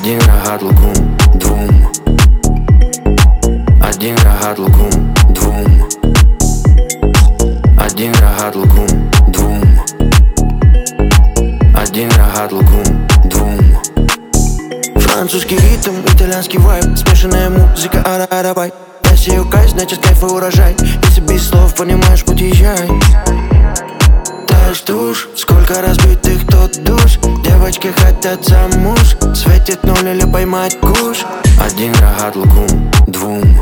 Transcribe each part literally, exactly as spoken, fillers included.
Один рогат лукум двум. Один рогат лукум двум. Один рогат лукум двум. Один рогат лукум двум. Французский ритм, итальянский вайб, смешанная музыка, ара-ара-бай. Я сею кайф, значит кайф и урожай. Если без слов понимаешь, путь езжай. Та ждушь, сколько разбитых тот душ. Девочки хотят замуж, светит ноль или поймать куш. Один рогат лукум двум.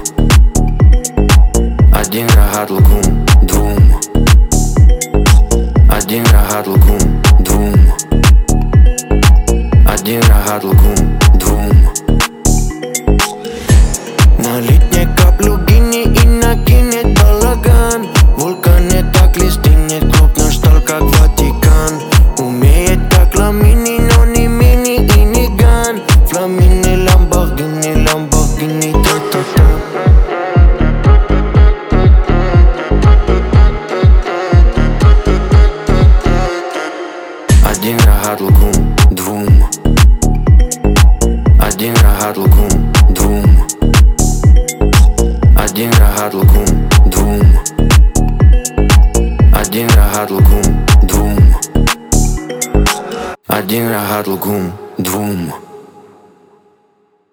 Один рогат лукум двум. Один рогат лукум двум. Один рогат лукум двум. Налить каплю гини и накинет балаган. В вулкане так листинет, клуб наш стал как Ватикан. Умеет как Ламини, но не мини и не ган. Фламини, Ламборгини, Ламборгини, та-та-та. Один рогат лукум двум. Один рогат лукум двум. Один рогат лукум двум. Один рогат лукум двум. Один рогат лукум двум.